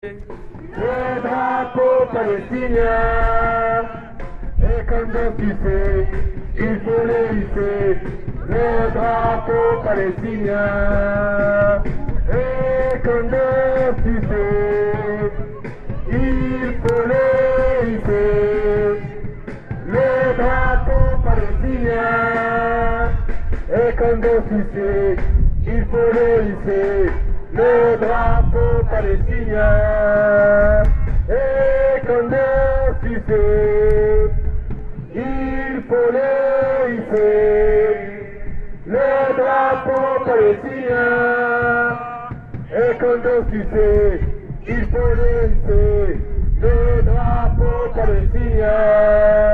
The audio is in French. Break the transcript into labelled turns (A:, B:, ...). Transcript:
A: Le drapeau palestinien, et comme donc tu sais, il faut le hisser, le drapeau palestinien, et comme donc tu sais, il faut le hisser, le drapeau palestinien, et comme donc tu sais, il faut le hisser, le drapeau palestinien, et comme tu sais, il faut le hisser, le drapeau palestinien, et comme tu sais, il faut le hisser, le drapeau palestinien.